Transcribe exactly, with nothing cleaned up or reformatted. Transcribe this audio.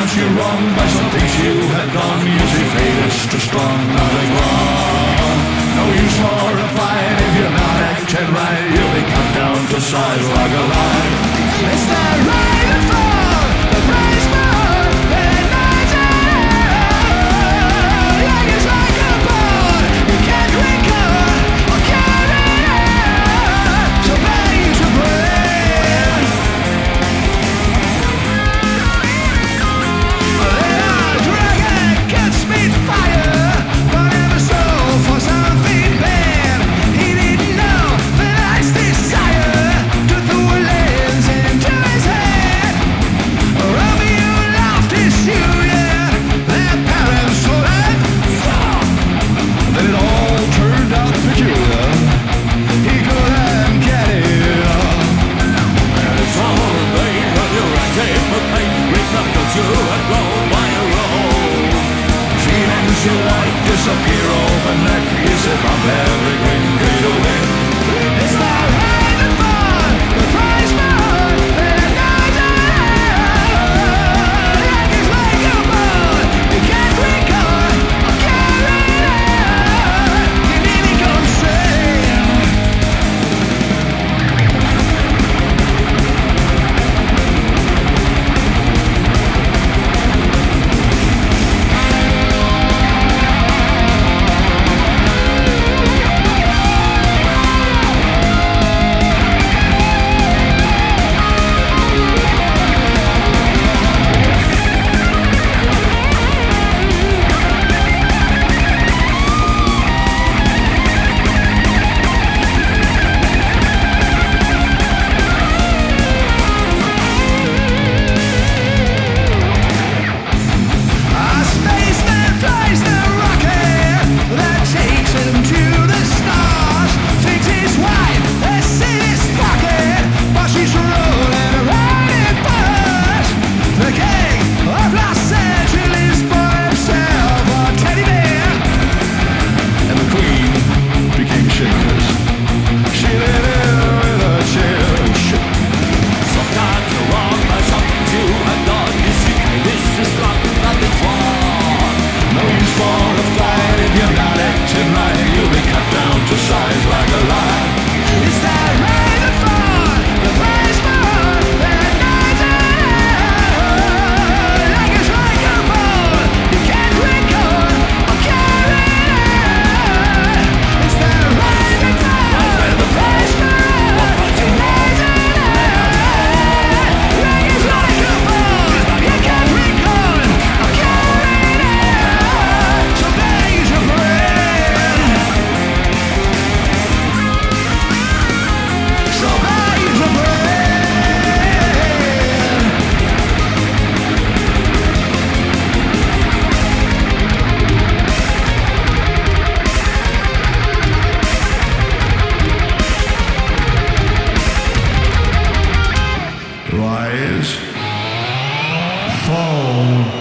Sometimes you're wrong by some things you have done. Usually fate is too strong, nothing wrong. No use for a fight if you're not acting right. You'll be cut down to size like a line. Is that right and fall? The praise more than like it's like a boat. You can't recover or carry it. So bang your brain. They are dragon, can spit fire, but never so for something bad. He didn't know that ice desire to throw a lens into his head. Romeo loved his Juliet, their parents told him that it all turned out peculiar. He couldn't get it up. And it's all in vain when you're acting for pain. Remember to and go by your own. Feelings you like disappear overnight. You sip up every green fade away. It's not right and fun, the price more than like it's like a boat. You can't recover or carry it. You nearly go insane. A spaceman flies the rocket that takes him to the stars. Thinks his wife is in his pocket, but she's rolling around in bars. The king of Los Angeles bought himself a teddy bear, and the queen became shameless. She lit him with a chair. Sometimes you're wrong by something you have done. You see, this is wrong, nothing's wrong. No use for a fight if you're not acting right. You'll be cut down to size like a lie. Is that right or fun? The price more than like it's like a boat. You can't recover or carry it. Is that right or fun? The price more than like it's like a boat. You can't recover or carry it. So bang your brain. So bang your brain. Rise, fall.